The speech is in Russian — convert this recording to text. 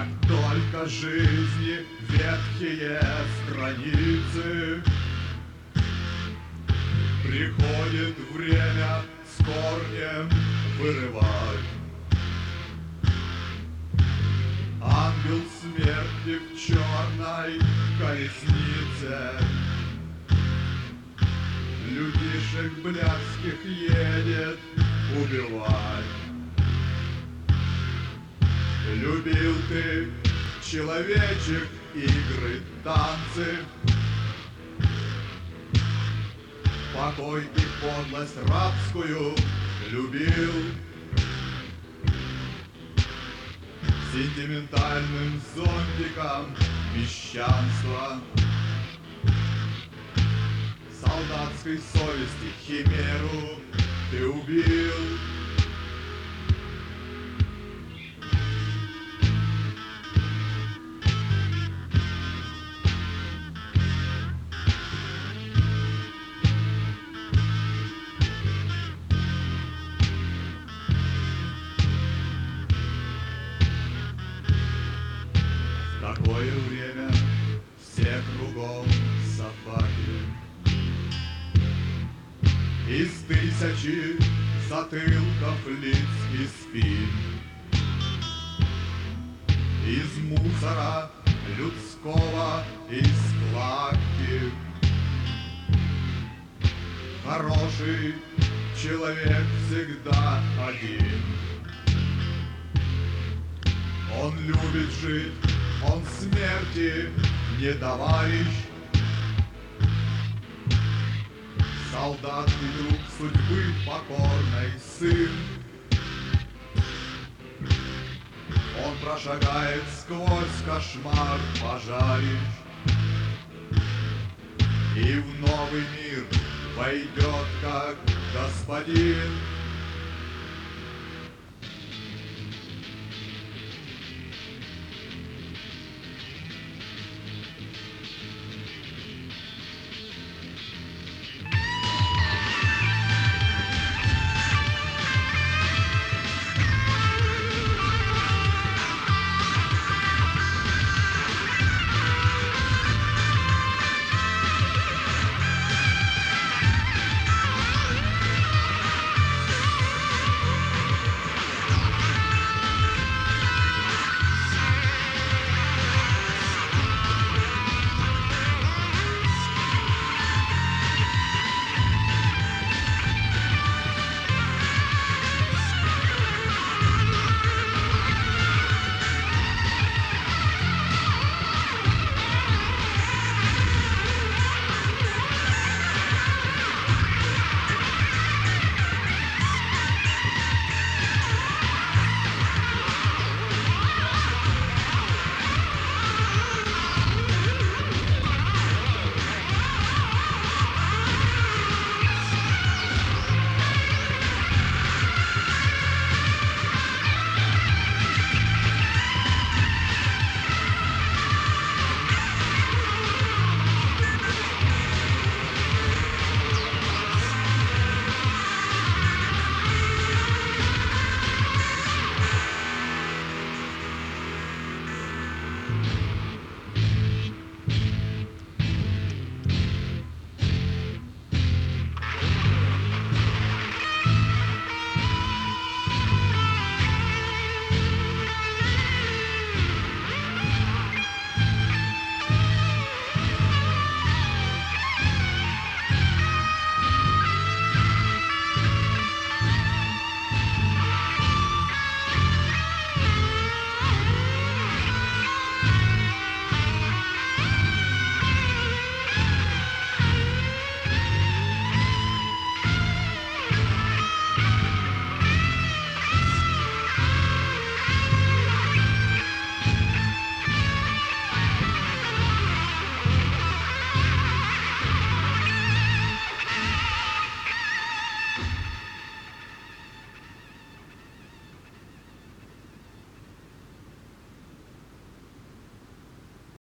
Как только жизни ветхие страницы, приходит время с корнем вырывать. Ангел смерти в черной колеснице людишек блядских едет убивать. Любил ты, человечек, игры, танцы, покой и подлость рабскую любил. Сентиментальным зонтиком мещанства, солдатской совести химеру ты убил. В такое время все кругом собаки, из тысячи затылков, лиц и спин, из мусора людского, из складки. Хороший человек всегда один. Он любит жить, он смерти не товарищ, солдат и друг судьбы покорный сын. Он прошагает сквозь кошмар пожарищ и в новый мир войдет как господин.